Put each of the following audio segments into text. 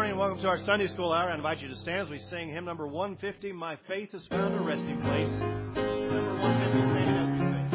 morning and welcome to our Sunday School Hour. I invite you to stand as we sing hymn number 150, My Faith Has Found a Resting Place. Number 150, standing up.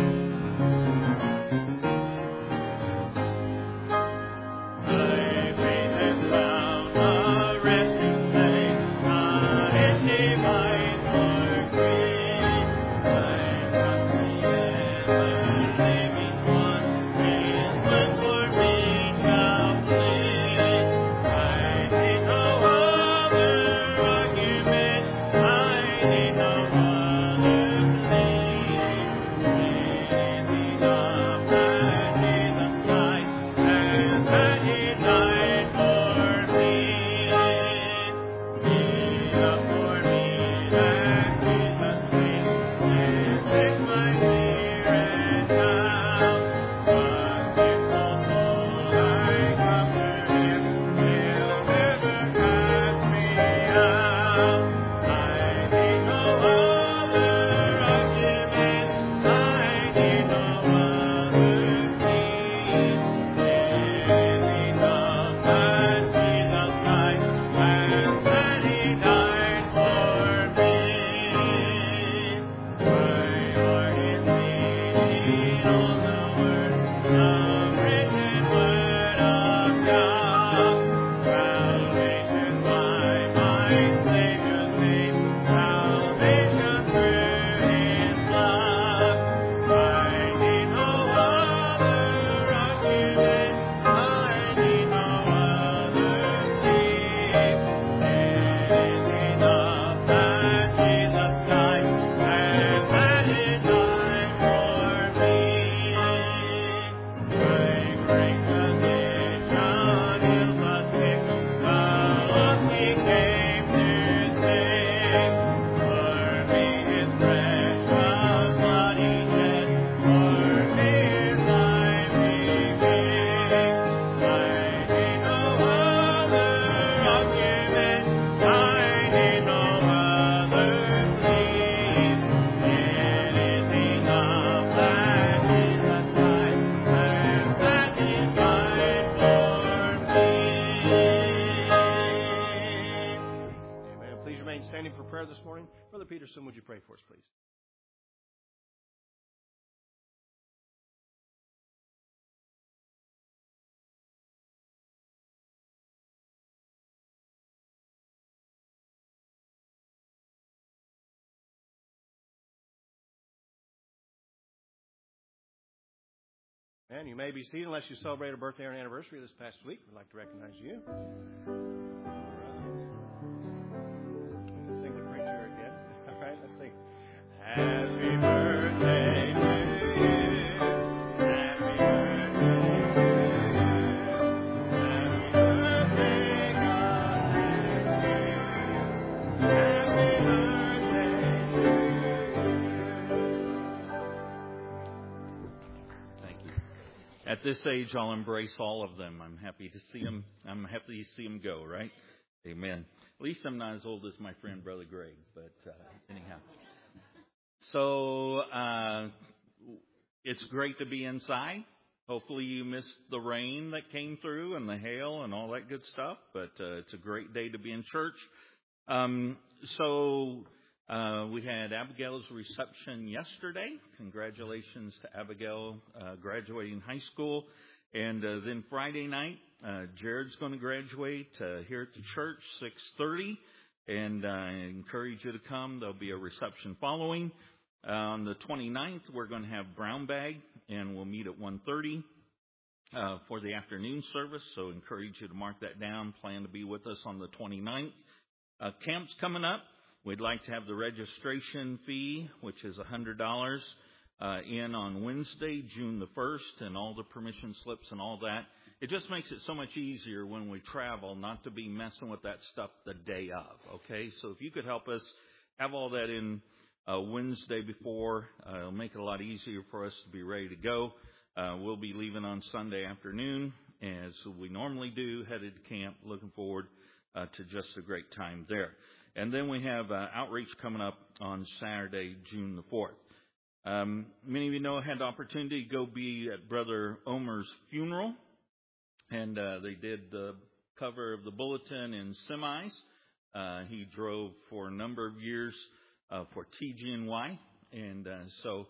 Would you pray for us, please? And you may be seated unless you celebrate a birthday or an anniversary this past week. We'd like to recognize you. Sing the preacher again. All right, let's sing. Happy birthday to you. Happy birthday to you. Happy birthday, God bless you. Happy birthday to you. Thank you. At this age, I'll embrace all of them. I'm happy to see them. I'm happy to see them go, right? Amen. At least I'm not as old as my friend Brother Greg, but anyhow. So it's great to be inside. Hopefully you missed the rain that came through and the hail and all that good stuff, but it's a great day to be in church. We had Abigail's reception yesterday. Congratulations to Abigail graduating high school. And then Friday night, Jared's going to graduate here at the church, 6:30. And I encourage you to come. There'll be a reception following. On the 29th, we're going to have Brown Bag, and we'll meet at 1:30 for the afternoon service. So encourage you to mark that down. Plan to be with us on the 29th. Camp's coming up. We'd like to have the registration fee, which is $100, in on Wednesday, June the 1st, and all the permission slips and all that. It just makes it so much easier when we travel not to be messing with that stuff the day of, okay? So if you could help us have all that in Wednesday before, it'll make it a lot easier for us to be ready to go. We'll be leaving on Sunday afternoon, as we normally do, headed to camp, looking forward to just a great time there. And then we have outreach coming up on Saturday, June the 4th. Many of you know I had the opportunity to go be at Brother Omer's funeral. And they did the cover of the bulletin in semis. He drove for a number of years for TG&Y, and so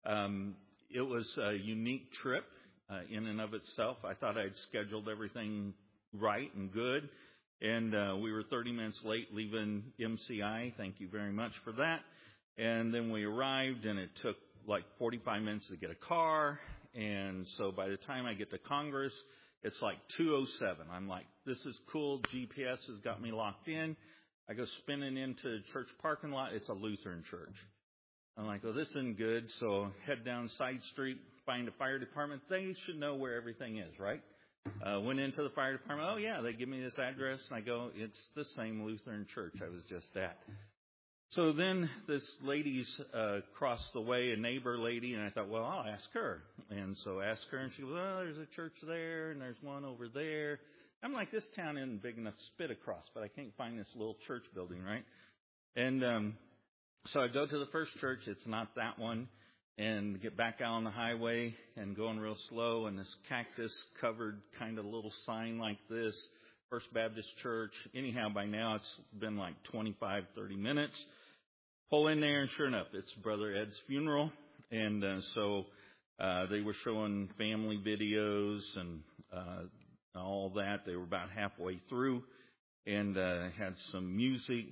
it was a unique trip in and of itself. I thought I'd scheduled everything right and good, and we were 30 minutes late leaving MCI. Thank you very much for that. And then we arrived, and it took like 45 minutes to get a car, and so by the time I get to Congress, it's like 2:07. I'm like, this is cool. GPS has got me locked in. I go spinning into the church parking lot. It's a Lutheran church. I'm like, well, this isn't good. So head down side street, find a fire department. They should know where everything is, right? Went into the fire department. Oh, yeah, they give me this address. And I go, it's the same Lutheran church I was just at. So then this lady's crossed the way, a neighbor lady, and I thought, well, I'll ask her. And so I asked her, and she goes, well, there's a church there, and there's one over there. I'm like, this town isn't big enough to spit across, but I can't find this little church building, right? And so I go to the first church. It's not that one. And get back out on the highway and going real slow, and this cactus-covered kind of little sign like this, First Baptist Church. Anyhow, by now it's been like 25, 30 minutes. Pull in there, and sure enough, it's Brother Ed's funeral. And so they were showing family videos and all that. They were about halfway through, and had some music.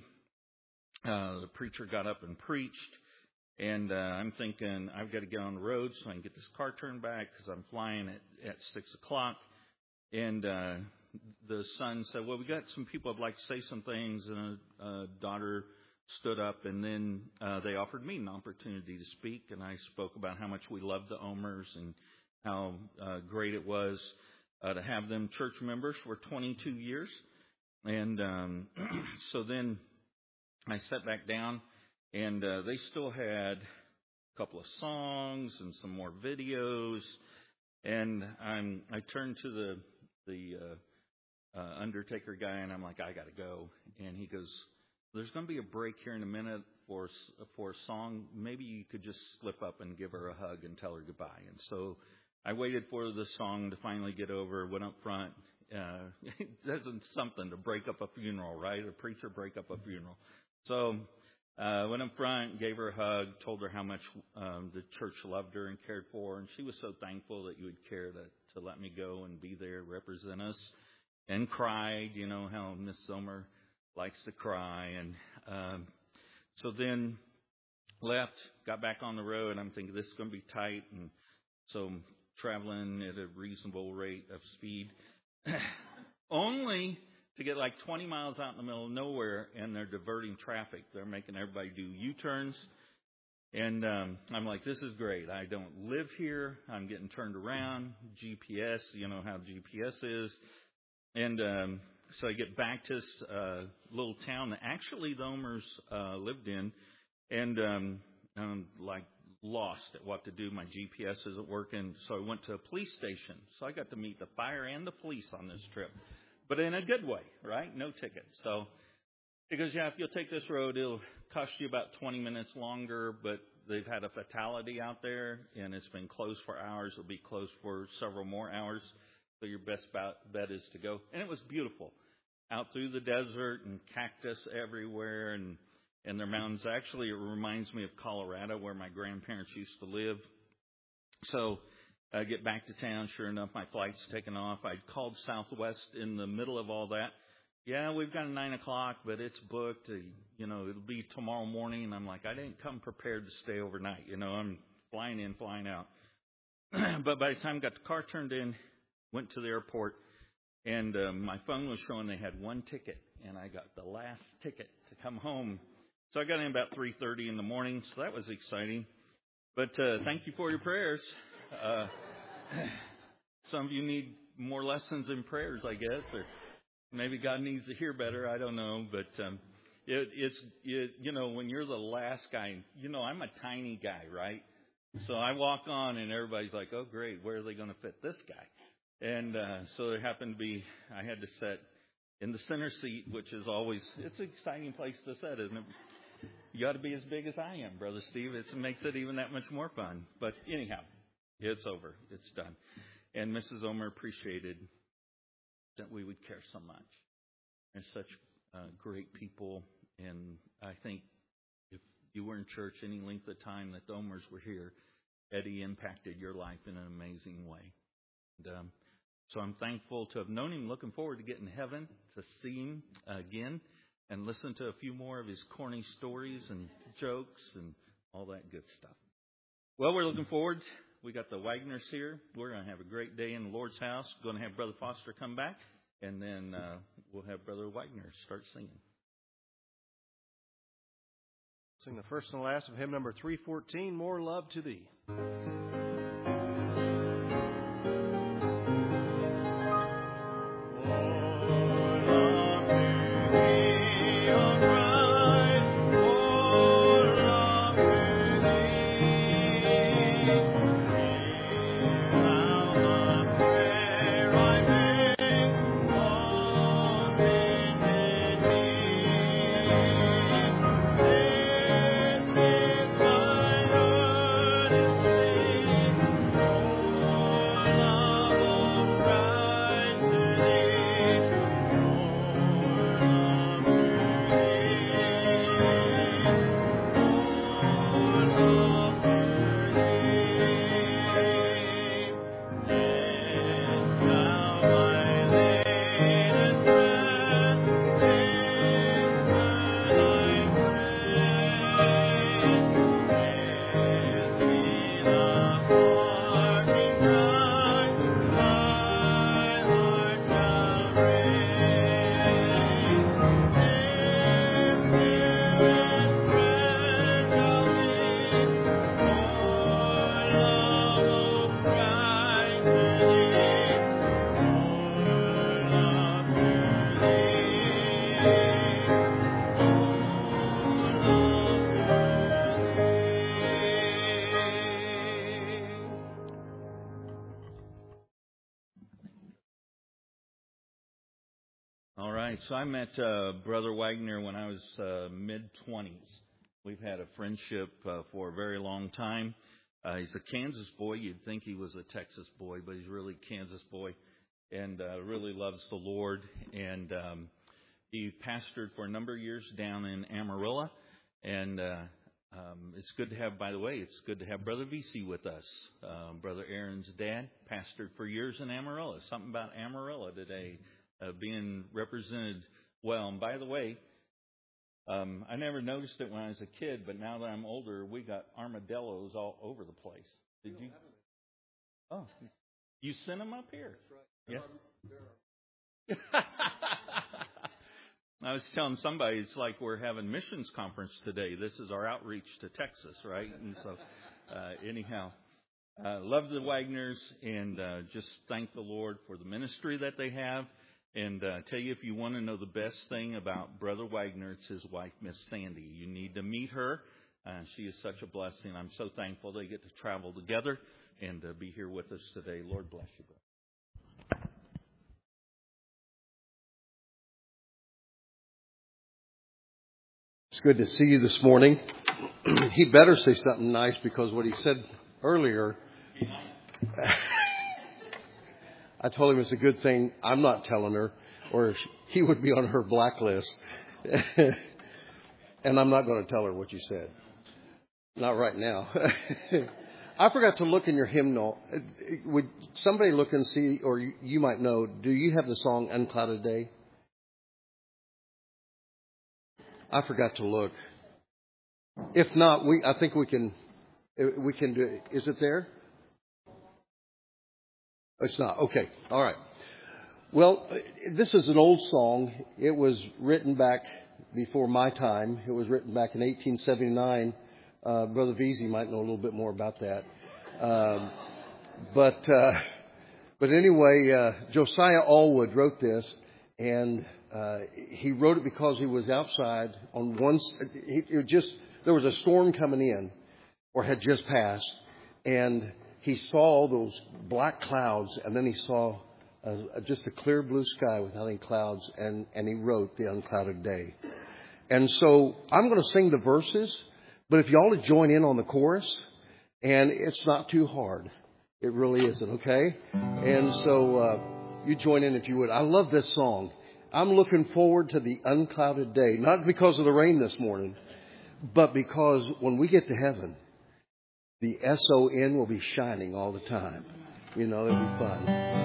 The preacher got up and preached. And I'm thinking, I've got to get on the road so I can get this car turned back because I'm flying at 6 o'clock. And the son said, well, we got some people that'd like to say some things. And a daughter stood up, and then they offered me an opportunity to speak. And I spoke about how much we loved the Omers and how great it was to have them church members for 22 years. And so then I sat back down. And they still had a couple of songs and some more videos. And I turned to the undertaker guy, and I'm like, I got to go. And he goes, there's going to be a break here in a minute for a song. Maybe you could just slip up and give her a hug and tell her goodbye. And so I waited for the song to finally get over, went up front. It isn't something to break up a funeral, right? A preacher break up a funeral. So went up front, gave her a hug, told her how much the church loved her and cared for her. And she was so thankful that you would care to let me go and be there, represent us. And cried, you know how Miss Sommer likes to cry. And so then left, got back on the road. I'm thinking this is going to be tight. And so I'm traveling at a reasonable rate of speed. Only to get like 20 miles out in the middle of nowhere, and they're diverting traffic. They're making everybody do U-turns. And I'm like, this is great. I don't live here. I'm getting turned around. GPS, you know how GPS is. And so I get back to this little town that actually the Omers lived in. And I'm like lost at what to do. My GPS isn't working. So I went to a police station. So I got to meet the fire and the police on this trip. But in a good way, right? No tickets. So, because, yeah, if you'll take this road, it'll cost you about 20 minutes longer, but they've had a fatality out there, and it's been closed for hours. It'll be closed for several more hours. So your best bet is to go. And it was beautiful. Out through the desert and cactus everywhere and their mountains. Actually, it reminds me of Colorado, where my grandparents used to live. So I get back to town. Sure enough, my flight's taken off. I'd called Southwest in the middle of all that. Yeah, we've got a 9 o'clock, but it's booked. It'll be tomorrow morning. And I'm like, I didn't come prepared to stay overnight. I'm flying in, flying out. But by the time I got the car turned in, went to the airport, and my phone was showing they had one ticket, and I got the last ticket to come home. So I got in about 3:30 in the morning, so that was exciting. But thank you for your prayers. Some of you need more lessons in prayers, I guess, or maybe God needs to hear better. I don't know, but it's when you're the last guy, I'm a tiny guy, right? So I walk on, and everybody's like, "Oh, great, where are they going to fit this guy?" And so it happened to be I had to sit in the center seat, which is it's an exciting place to sit, isn't it? You got to be as big as I am, Brother Steve. It makes it even that much more fun. But anyhow. It's over. It's done. And Mrs. Omer appreciated that we would care so much. And such great people. And I think if you were in church any length of time that the Omers were here, Eddie impacted your life in an amazing way. And, so I'm thankful to have known him. Looking forward to getting to heaven, to see him again, and listen to a few more of his corny stories and jokes and all that good stuff. Well, we're looking forward. We got the Wagners here. We're going to have a great day in the Lord's house. Going to have Brother Foster come back, and then we'll have Brother Wagner start singing. Sing the first and last of hymn number 314, More Love to Thee. So I met Brother Wagner when I was mid-20s. We've had a friendship for a very long time. He's a Kansas boy. You'd think he was a Texas boy, but he's really a Kansas boy, and really loves the Lord. And he pastored for a number of years down in Amarillo. And it's good to have, by the way, it's good to have Brother VC with us. Brother Aaron's dad pastored for years in Amarillo. Something about Amarillo today. Being represented well. And by the way, I never noticed it when I was a kid, but now that I'm older, we got armadillos all over the place. Did you? Oh, you sent them up here? That's right. Yeah. I was telling somebody, it's like we're having missions conference today. This is our outreach to Texas, right? And so, anyhow, love the Wagners, and just thank the Lord for the ministry that they have. And tell you, if you want to know the best thing about Brother Wagner, it's his wife, Miss Sandy. You need to meet her. She is such a blessing. I'm so thankful they get to travel together and be here with us today. Lord bless you, brother. It's good to see you this morning. He better say something nice, because what he said earlier, I told him it's a good thing I'm not telling her, or he would be on her blacklist. And I'm not going to tell her what you said. Not right now. I forgot to look in your hymnal. Would somebody look and see, or you might know, do you have the song Unclouded Day? I forgot to look. If not, I think we can do it. Is it there? It's not. Okay. All right. Well, this is an old song. It was written back before my time. It was written back in 1879. Brother Veazey might know a little bit more about that. But anyway, Josiah Allwood wrote this, and he wrote it because he was outside on there was a storm coming in, or had just passed, and he saw those black clouds, and then he saw just a clear blue sky without any clouds, and he wrote The Unclouded Day. And so I'm going to sing the verses, but if y'all would join in on the chorus, and it's not too hard. It really isn't, okay? And so You join in if you would. I love this song. I'm looking forward to the unclouded day, not because of the rain this morning, but because when we get to heaven, the SON will be shining all the time. You know, it'll be fun.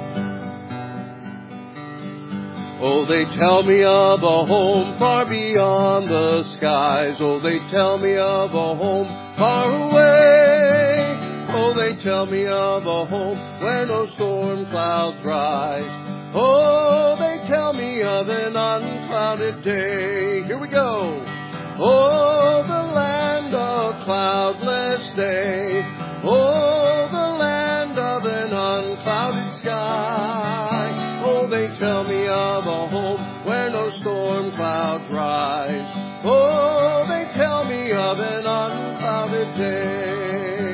Oh, they tell me of a home far beyond the skies. Oh, they tell me of a home far away. Oh, they tell me of a home where no storm clouds rise. Oh, they tell me of an unclouded day. Here we go. Oh, the land of cloudless day. Oh, the land of an unclouded sky. Oh, they tell me of a home where no storm clouds rise. Oh, they tell me of an unclouded day.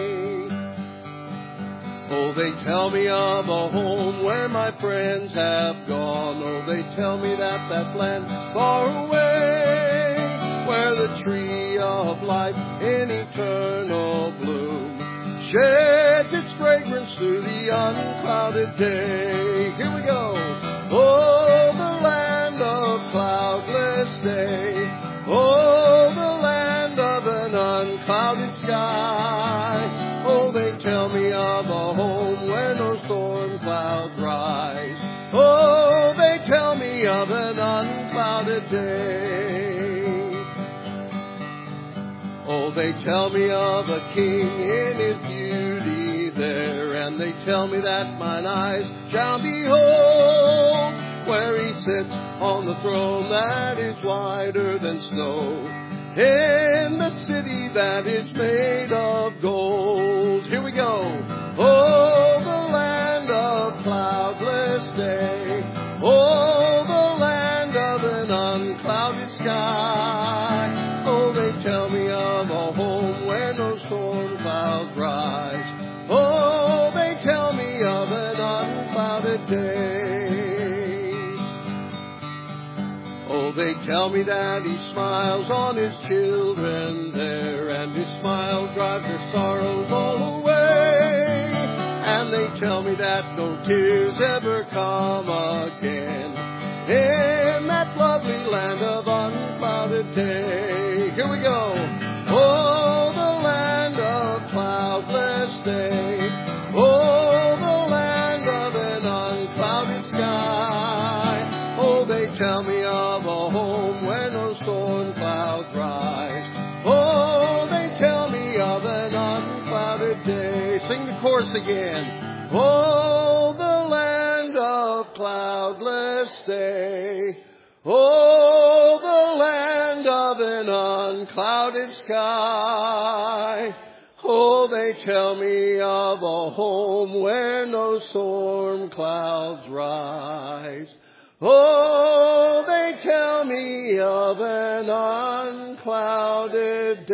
Oh, they tell me of a home where my friends have gone. Oh, they tell me that land far away, where the tree of life in eternal bloom sheds its fragrance through the unclouded day. Here we go. Oh, the land of cloudless day. Oh, the land of an unclouded sky. Oh, they tell me of a home where no storm clouds rise. Oh, they tell me of an unclouded day. Oh, they tell me of a king in his beauty there, and they tell me that mine eyes shall behold, where he sits on the throne that is whiter than snow, in the city that is made of gold. Here we go. Oh, the land of cloudless day. Oh, the land of an unclouded sky. Oh, they tell me of a home where no storm clouds rise. Oh, they tell me of an unclouded day. Oh, they tell me that he smiles on his children there, and his smile drives their sorrows all away. And they tell me that no tears ever come again in that lovely land of unclouded day. Here we go. Oh, the land of cloudless day. Oh, the land of an unclouded sky. Oh, they tell me of a home where no storm clouds rise. Oh, they tell me of an unclouded day. Sing the chorus again. Oh, the land of cloudless day. Oh, the land of an unclouded sky. Oh, they tell me of a home where no storm clouds rise. Oh, they tell me of an unclouded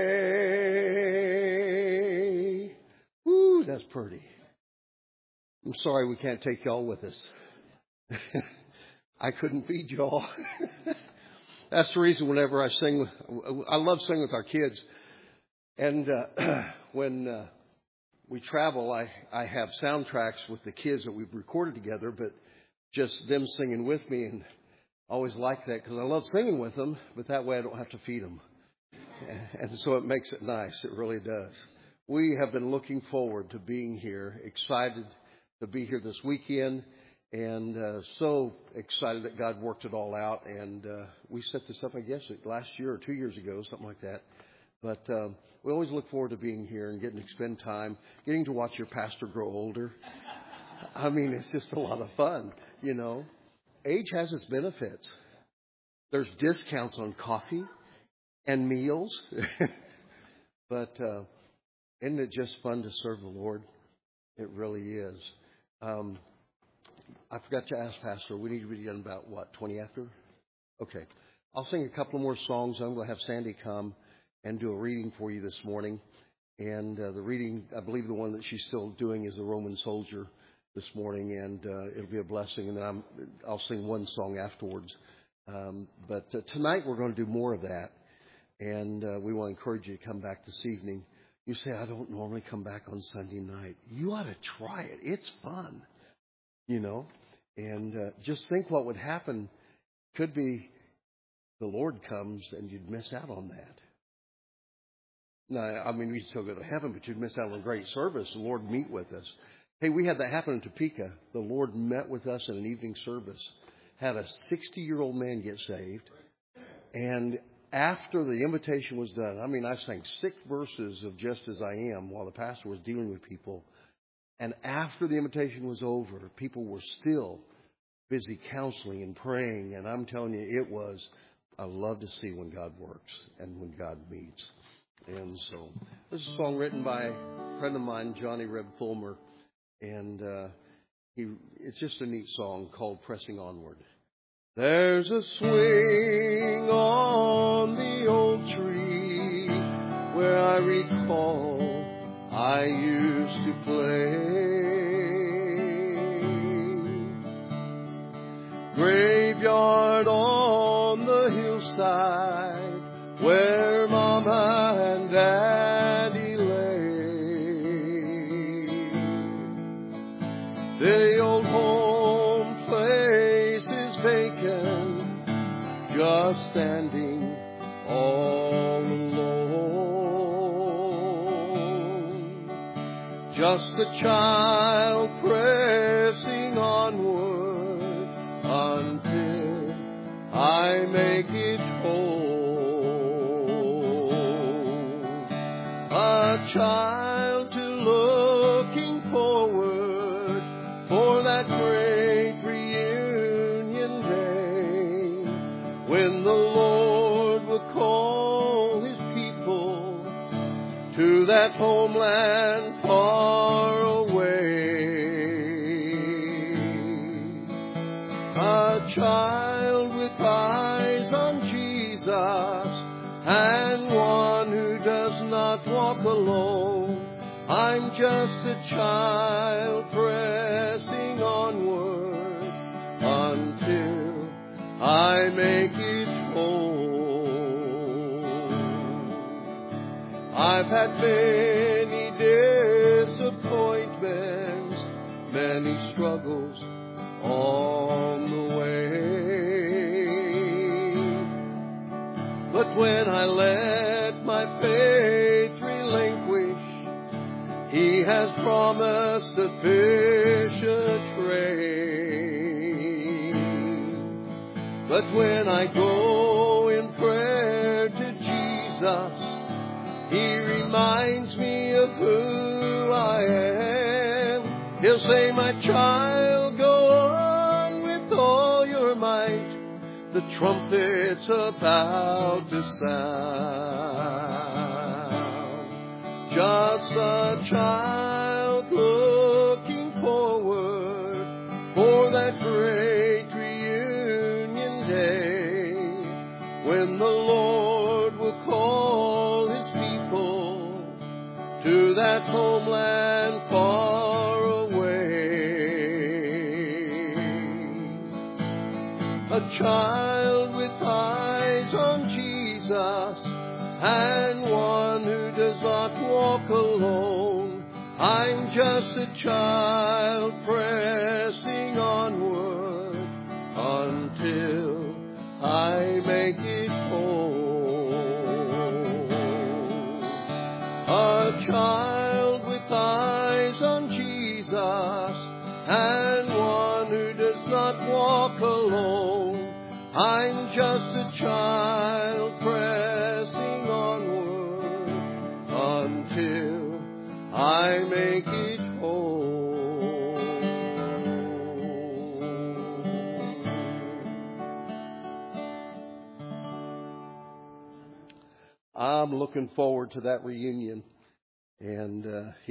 day. Ooh, that's pretty. I'm sorry we can't take y'all with us. I couldn't feed y'all. That's the reason whenever I sing, I love singing with our kids. And when we travel, I have soundtracks with the kids that we've recorded together, but just them singing with me. And I always like that because I love singing with them, but that way I don't have to feed them. And so it makes it nice. It really does. We have been looking forward to being here, excited to be here this weekend, and so excited that God worked it all out. And we set this up, I guess, last year or 2 years ago, something like that. But we always look forward to being here and getting to spend time, getting to watch your pastor grow older. I mean, it's just a lot of fun, you know. Age has its benefits. There's discounts on coffee and meals. But isn't it just fun to serve the Lord? It really is. I forgot to ask Pastor, we need to be done about, 20 after? Okay. I'll sing a couple more songs. I'm going to have Sandy come and do a reading for you this morning. And the reading, I believe the one that she's still doing is the Roman Soldier this morning. And it'll be a blessing. And then I'll sing one song afterwards. But tonight we're going to do more of that. And we want to encourage you to come back this evening. You say, I don't normally come back on Sunday night. You ought to try it. It's fun, you know. And just think what would happen. Could be the Lord comes and you'd miss out on that. No, I mean, we'd still go to heaven, but you'd miss out on a great service. The Lord meet with us. Hey, we had that happen in Topeka. The Lord met with us in an evening service. Had a 60-year-old man get saved. And after the invitation was done, I mean, I sang 6 verses of Just As I Am while the pastor was dealing with people. And after the invitation was over, people were still busy counseling and praying. And I'm telling you, I love to see when God works and when God meets. And so this is a song written by a friend of mine, Johnny Reb Fulmer. And it's just a neat song called Pressing Onward. There's a swing on the old tree where I recall I used to play. Graveyard on the hillside where Mama and Daddy lay. The old home place is vacant, just standing all alone. Just a child pressing onward until I make it home. A child to looking forward for that great reunion day when the Lord will call His people to that homeland far away. A child with eyes on Jesus and one who does not walk alone. I'm just a child pressing onward until I make it home. I've had many disappointments, many struggles on the way. But when I let my faith relinquish, He has promised sufficient rain. But when I go in prayer to Jesus, He reminds me of who I am. He'll say, my child, go on with all your might. The trumpet's about to sound. Just a child looking forward for that great reunion day when the Lord will call His people to that homeland far away. A child with eyes on Jesus and one who does not walk alone. I'm just a child pressing onward until I make it home. A child with eyes on Jesus and one who does not walk alone. I'm just a child pressing onward until I make it home. I'm looking forward to that reunion. And,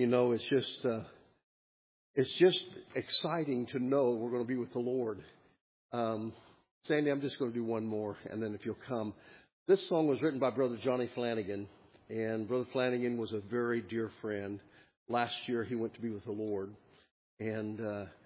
it's just exciting to know we're going to be with the Lord. Sandy, I'm just going to do one more, and then if you'll come. This song was written by Brother Johnny Flanagan, and Brother Flanagan was a very dear friend. Last year, he went to be with the Lord. And,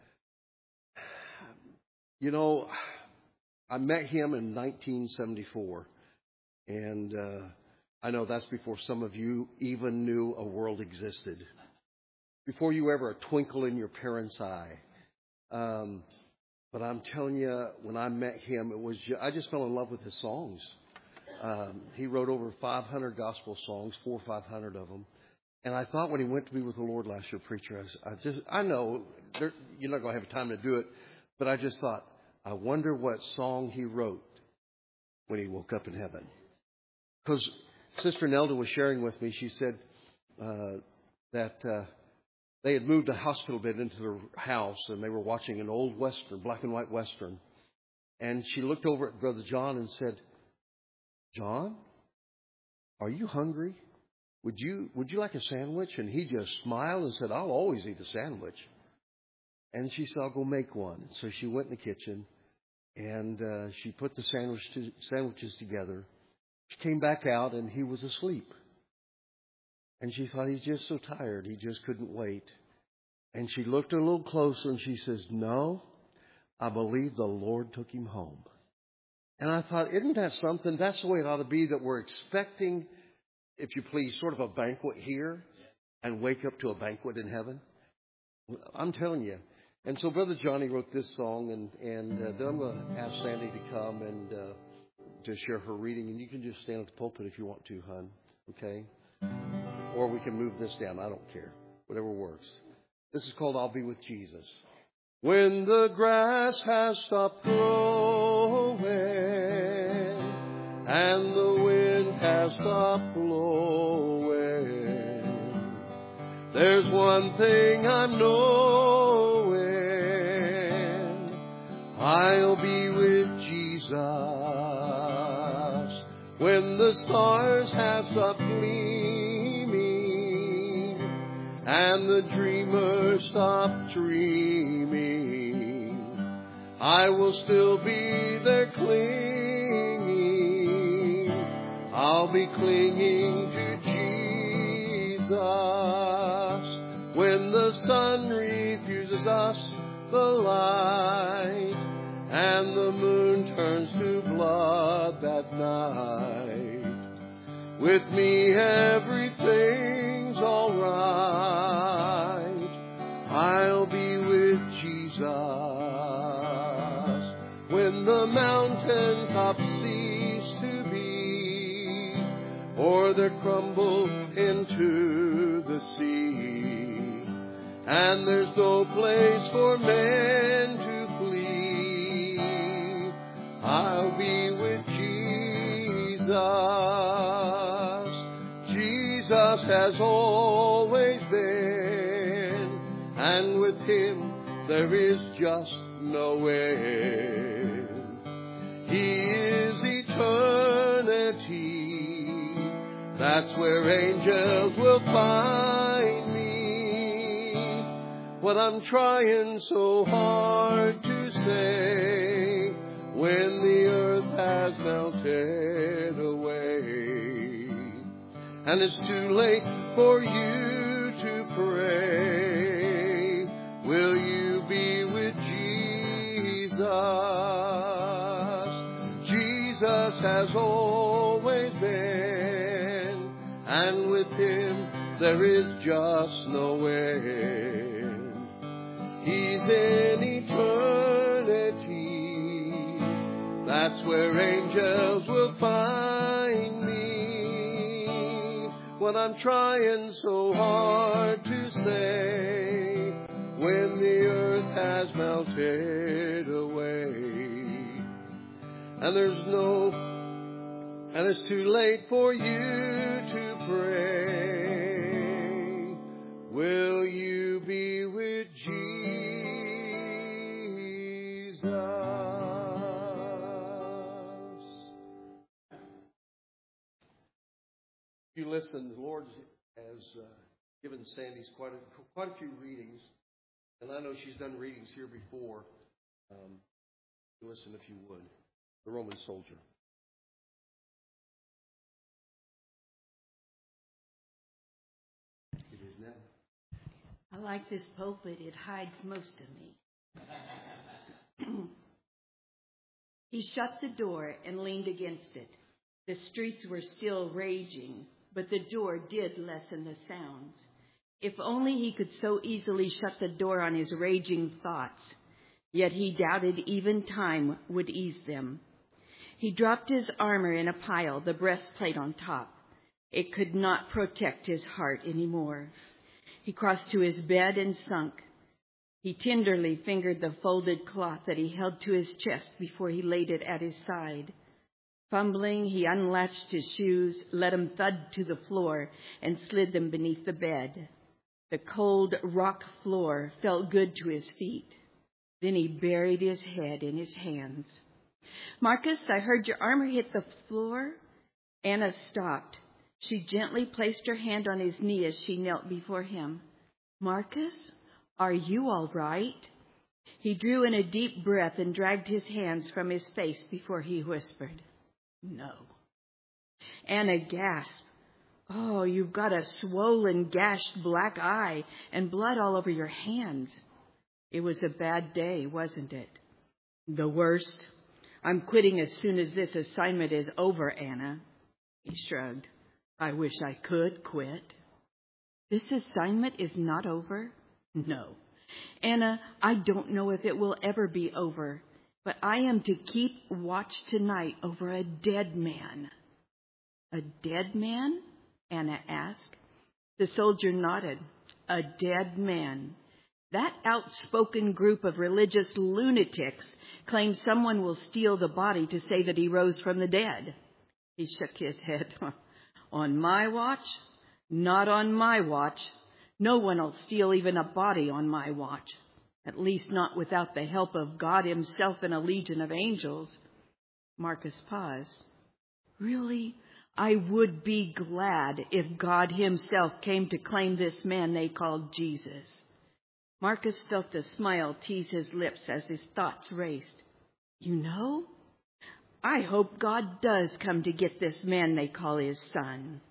I met him in 1974, and I know that's before some of you even knew a world existed, before you were ever a twinkle in your parents' eye. But I'm telling you, when I met him, I just fell in love with his songs. He wrote over 500 gospel songs, 400 or 500 of them. And I thought when he went to be with the Lord last year, preacher, I know you're not going to have time to do it, but I just thought, I wonder what song he wrote when he woke up in heaven. Because Sister Nelda was sharing with me, she said that they had moved a hospital bed into their house, and they were watching an old Western, black and white Western. And she looked over at Brother John and said, "John, are you hungry? Would you like a sandwich?" And he just smiled and said, "I'll always eat a sandwich." And she said, "I'll go make one." So she went in the kitchen, and she put the sandwiches together. She came back out, and he was asleep. And she thought, he's just so tired. He just couldn't wait. And she looked a little closer, and she says, "No, I believe the Lord took him home." And I thought, isn't that something? That's the way it ought to be, that we're expecting, if you please, sort of a banquet here and wake up to a banquet in heaven. I'm telling you. And so Brother Johnny wrote this song, and then I'm going to ask Sandy to come and to share her reading. And you can just stand at the pulpit if you want to, hon. Okay? Or we can move this down. I don't care. Whatever works. This is called "I'll Be With Jesus." When the grass has stopped growing and the wind has stopped blowing, there's one thing I'm knowing: I'll be with Jesus. When the stars have stopped gleaming and the dreamers stop dreaming, I will still be there clinging. I'll be clinging to Jesus. When the sun refuses us the light and the moon turns to blood that night, with me everything's all right. I'll be with Jesus. When the mountain tops cease to be, or they crumble into the sea, and there's no place for men to flee, I'll be with Jesus. Jesus has always been, and with him there is just no end. He is eternity. That's where angels will find me. What I'm trying so hard to say, when the earth has melted away, and it's too late for you to pray, will you be with Jesus? Jesus has always been, and with him there is just no end. He's in eternity. That's where angels will find me. What I'm trying so hard to say, when the earth has melted away, and it's too late for you to pray, will you be with Jesus? If you listen, the Lord has given Sandy's quite a few readings, and I know she's done readings here before. Listen, if you would, the Roman soldier. It is now. I like this pulpit. It hides most of me. He shut the door and leaned against it. The streets were still raging, but the door did lessen the sounds. If only he could so easily shut the door on his raging thoughts. Yet he doubted even time would ease them. He dropped his armor in a pile, the breastplate on top. It could not protect his heart anymore. He crossed to his bed and sunk. He tenderly fingered the folded cloth that he held to his chest before he laid it at his side. Fumbling, he unlatched his shoes, let them thud to the floor, and slid them beneath the bed. The cold rock floor felt good to his feet. Then he buried his head in his hands. "Marcus, I heard your armor hit the floor." Anna stopped. She gently placed her hand on his knee as she knelt before him. "Marcus, are you all right?" He drew in a deep breath and dragged his hands from his face before he whispered, "No." Anna gasped. "Oh, you've got a swollen, gashed black eye and blood all over your hands. It was a bad day, wasn't it?" "The worst. I'm quitting as soon as this assignment is over, Anna." He shrugged. "I wish I could quit." "This assignment is not over?" "No. Anna, I don't know if it will ever be over, but I am to keep watch tonight over a dead man." "A dead man?" Anna asked. The soldier nodded. "A dead man. That outspoken group of religious lunatics claims someone will steal the body to say that he rose from the dead." He shook his head. "On my watch? Not on my watch. No one will steal even a body on my watch. At least not without the help of God himself and a legion of angels." Marcus paused. "Really, I would be glad if God himself came to claim this man they called Jesus." Marcus felt a smile tease his lips as his thoughts raced. "You know, I hope God does come to get this man they call his son."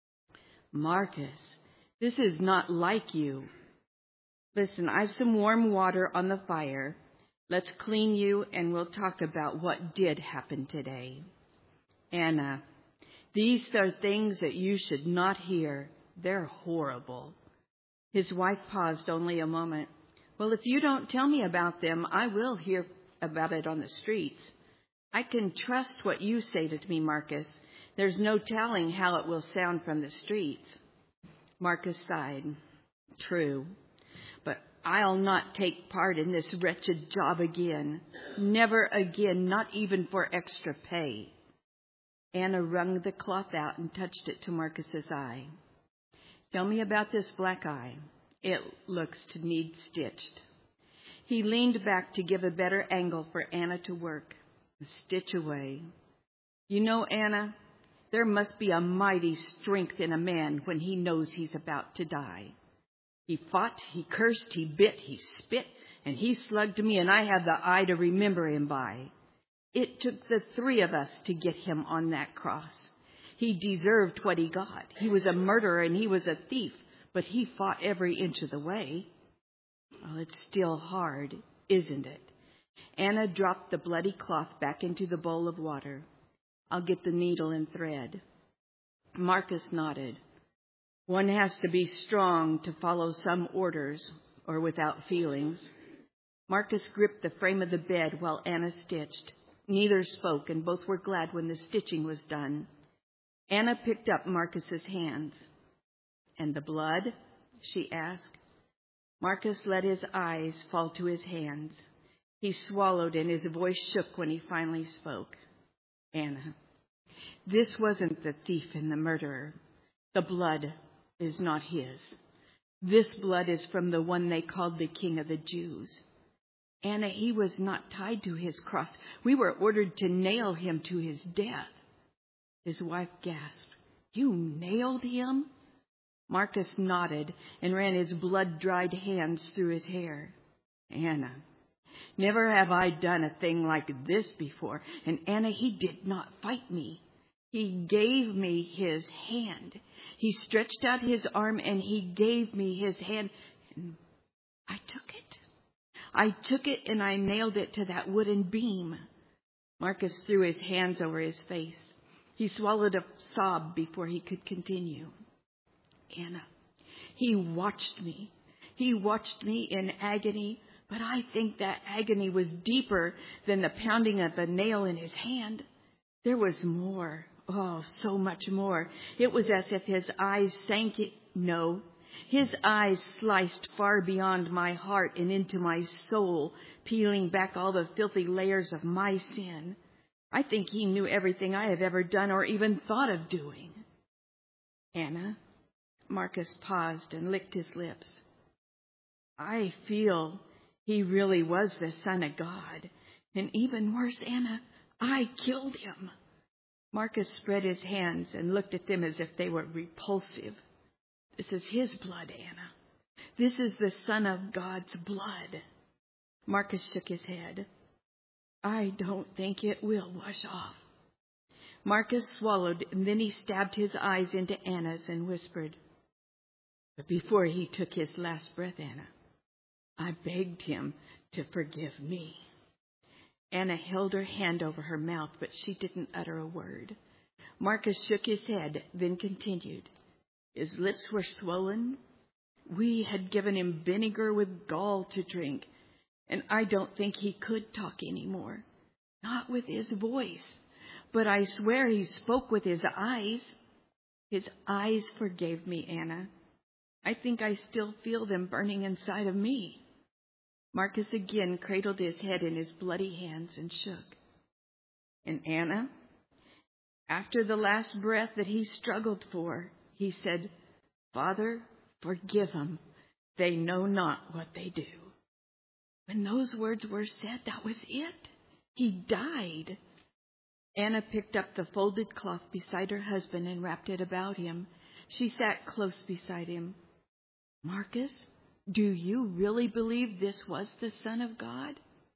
"Marcus, this is not like you. Listen, I've some warm water on the fire. Let's clean you and we'll talk about what did happen today." "Anna, these are things that you should not hear. They're horrible." His wife paused only a moment. "Well, if you don't tell me about them, I will hear about it on the streets. I can trust what you say to me, Marcus. There's no telling how it will sound from the streets." Marcus sighed. "True. But I'll not take part in this wretched job again. Never again, not even for extra pay." Anna wrung the cloth out and touched it to Marcus's eye. "Tell me about this black eye. It looks to need stitched." He leaned back to give a better angle for Anna to work. "A stitch away. You know, Anna, there must be a mighty strength in a man when he knows he's about to die. He fought, he cursed, he bit, he spit, and he slugged me, and I have the eye to remember him by. It took the three of us to get him on that cross. He deserved what he got. He was a murderer and he was a thief, but he fought every inch of the way." "Oh, it's still hard, isn't it?" Anna dropped the bloody cloth back into the bowl of water. "I'll get the needle and thread." Marcus nodded. "One has to be strong to follow some orders, or without feelings." Marcus gripped the frame of the bed while Anna stitched. Neither spoke, and both were glad when the stitching was done. Anna picked up Marcus's hands. "And the blood?" she asked. Marcus let his eyes fall to his hands. He swallowed, and his voice shook when he finally spoke. "Anna, this wasn't the thief and the murderer. The blood is not his. This blood is from the one they called the King of the Jews. Anna, he was not tied to his cross. We were ordered to nail him to his death." His wife gasped. "You nailed him?" Marcus nodded and ran his blood-dried hands through his hair. "Anna, never have I done a thing like this before. And Anna, he did not fight me. He gave me his hand. He stretched out his arm and he gave me his hand. And I took it. I took it and I nailed it to that wooden beam." Marcus threw his hands over his face. He swallowed a sob before he could continue. "Anna, he watched me. He watched me in agony But I think that agony was deeper than the pounding of the nail in his hand. There was more. Oh, so much more. It was as if his eyes sank. No, his eyes sliced far beyond my heart and into my soul, peeling back all the filthy layers of my sin. I think he knew everything I have ever done or even thought of doing. Anna, Marcus paused and licked his lips. I feel he really was the Son of God. And even worse, Anna, I killed him. Marcus spread his hands and looked at them as if they were repulsive. This is his blood, Anna. This is the Son of God's blood. Marcus shook his head. I don't think it will wash off. Marcus swallowed, and then he stabbed his eyes into Anna's and whispered. But before he took his last breath, Anna, I begged him to forgive me. Anna held her hand over her mouth, but she didn't utter a word. Marcus shook his head, then continued. His lips were swollen. We had given him vinegar with gall to drink, and I don't think he could talk anymore. Not with his voice, but I swear he spoke with his eyes. His eyes forgave me, Anna. I think I still feel them burning inside of me. Marcus again cradled his head in his bloody hands and shook. And Anna, after the last breath that he struggled for, he said, Father, forgive them. They know not what they do. When those words were said, that was it. He died. Anna picked up the folded cloth beside her husband and wrapped it about him. She sat close beside him. Marcus, do you really believe this was the Son of God?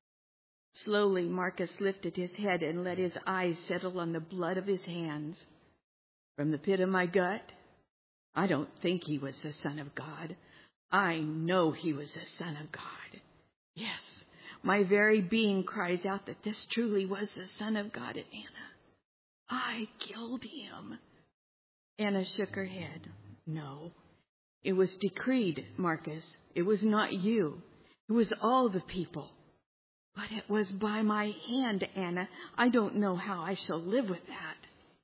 Slowly, Marcus lifted his head and let his eyes settle on the blood of his hands. From the pit of my gut, I don't think he was the Son of God. I know he was the Son of God. Yes, my very being cries out that this truly was the Son of God. And Anna, I killed him. Anna shook her head. No, it was decreed, Marcus. It was not you. It was all the people. But it was by my hand, Anna. I don't know how I shall live with that.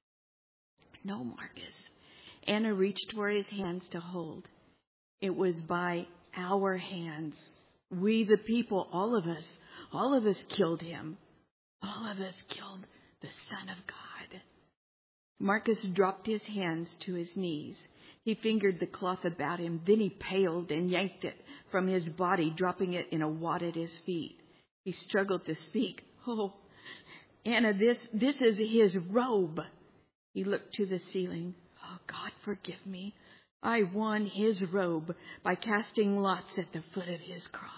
No, Marcus. Anna reached for his hands to hold. It was by our hands. We, the people, all of us killed him. All of us killed the Son of God. Marcus dropped his hands to his knees. He fingered the cloth about him. Then he paled and yanked it from his body, dropping it in a wad at his feet. He struggled to speak. Oh, Anna, this is his robe. He looked to the ceiling. Oh, God, forgive me. I won his robe by casting lots at the foot of his cross.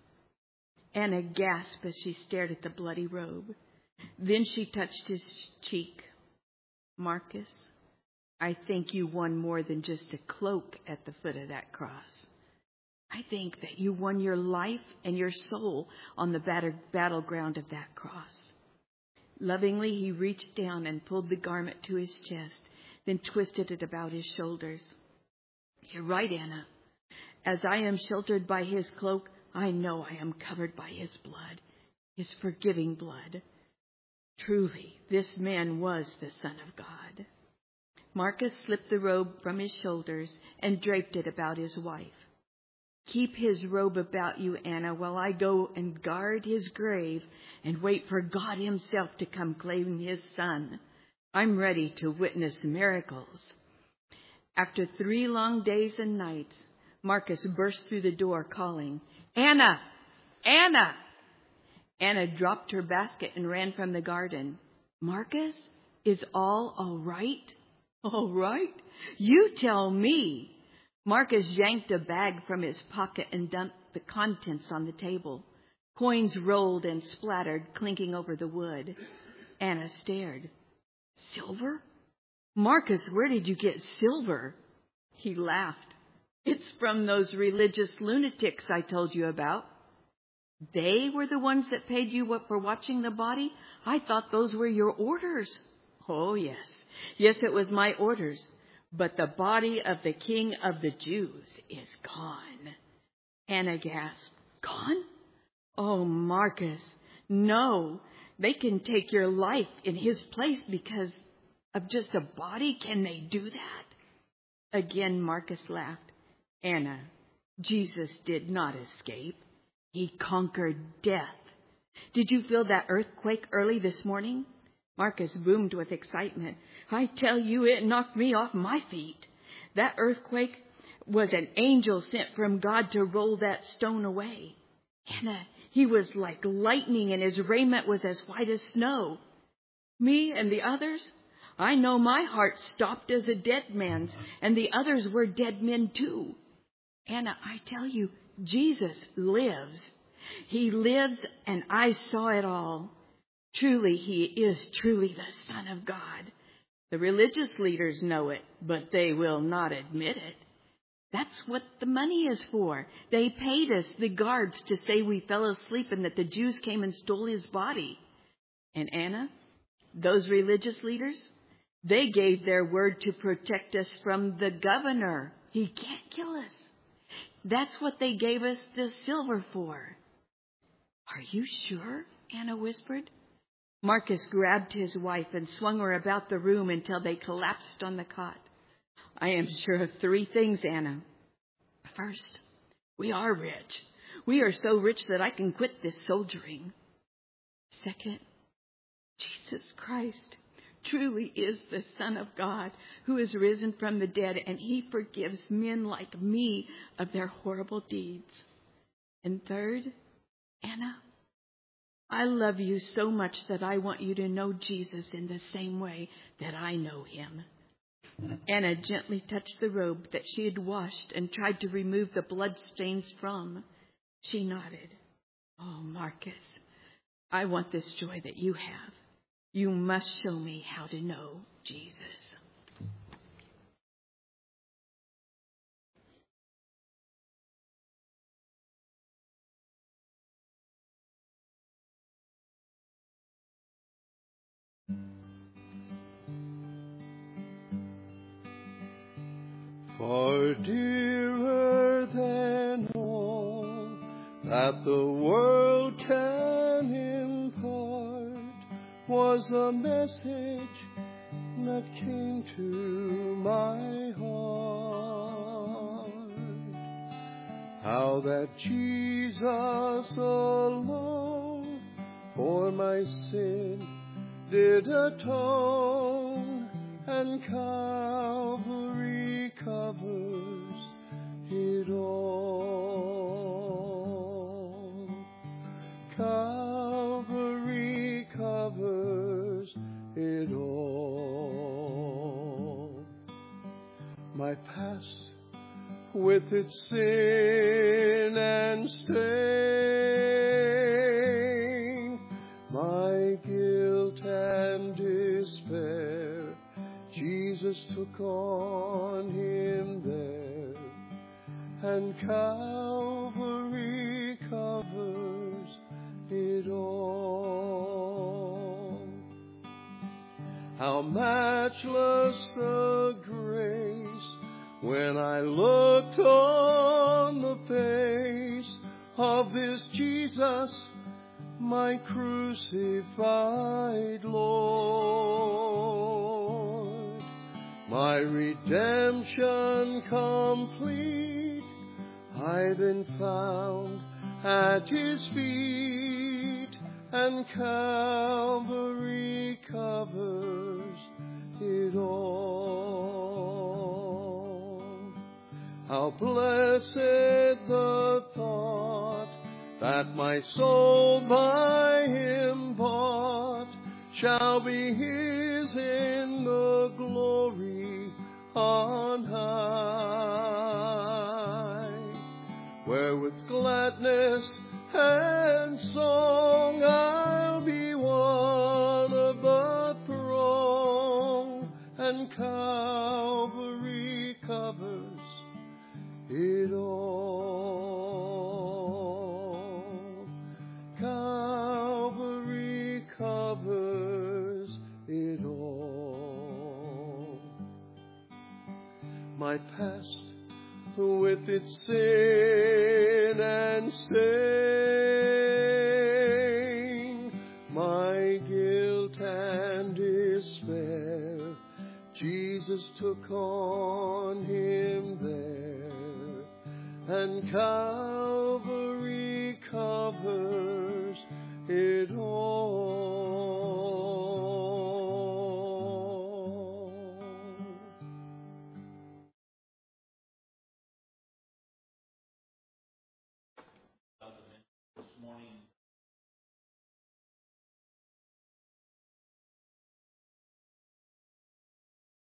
Anna gasped as she stared at the bloody robe. Then she touched his cheek. Marcus, I think you won more than just a cloak at the foot of that cross. I think that you won your life and your soul on the battleground of that cross. Lovingly, he reached down and pulled the garment to his chest, then twisted it about his shoulders. You're right, Anna. As I am sheltered by his cloak, I know I am covered by his blood, his forgiving blood. Truly, this man was the Son of God. Marcus slipped the robe from his shoulders and draped it about his wife. Keep his robe about you, Anna, while I go and guard his grave and wait for God himself to come claim his son. I'm ready to witness miracles. After 3 long days and nights, Marcus burst through the door calling, Anna! Anna! Anna dropped her basket and ran from the garden. Marcus, is all right? All right? You tell me. Marcus yanked a bag from his pocket and dumped the contents on the table. Coins rolled and splattered, clinking over the wood. Anna stared. Silver? Marcus, where did you get silver? He laughed. It's from those religious lunatics I told you about. They were the ones that paid you for watching the body? I thought those were your orders. Oh, yes. Yes, it was my orders. But the body of the King of the Jews is gone. Anna gasped. Gone? Oh, Marcus, no. They can take your life in his place because of just a body. Can they do that? Again, Marcus laughed. Anna, Jesus did not escape. He conquered death. Did you feel that earthquake early this morning? Marcus boomed with excitement. I tell you, it knocked me off my feet. That earthquake was an angel sent from God to roll that stone away. Anna, he was like lightning and his raiment was as white as snow. Me and the others? I know my heart stopped as a dead man's, and the others were dead men too. Anna, I tell you, Jesus lives. He lives, and I saw it all. Truly, he is truly the Son of God. The religious leaders know it, but they will not admit it. That's what the money is for. They paid us, the guards, to say we fell asleep and that the Jews came and stole his body. And Anna, those religious leaders, they gave their word to protect us from the governor. He can't kill us. That's what they gave us the silver for. Are you sure? Anna whispered. Marcus grabbed his wife and swung her about the room until they collapsed on the cot. I am sure of three things, Anna. First, we are rich. We are so rich that I can quit this soldiering. Second, Jesus Christ truly is the Son of God who is risen from the dead, and he forgives men like me of their horrible deeds. And third, Anna, I love you so much that I want you to know Jesus in the same way that I know him. Anna gently touched the robe that she had washed and tried to remove the blood stains from. She nodded. Oh, Marcus, I want this joy that you have. You must show me how to know Jesus. Far dearer than all that the world can impart was the message that came to my heart. How that Jesus alone for my sin did atone, and Calvary covers it all. Calvary covers it all. My past with its sin and stain, my guilt and despair, Jesus took on him there, and Calvary covers it all. How matchless the grace when I looked on the face of this Jesus, my crucified Lord. My redemption complete, I then found at his feet, and Calvary covers it all. How blessed the thought that my soul by him bought shall be his in the glory on high, where with gladness and song I'll be one of the throng, and Calvary covers it all. Calvary covers it all. My past with its sin and stain, Jesus took on him there, and Calvary covers it all. This morning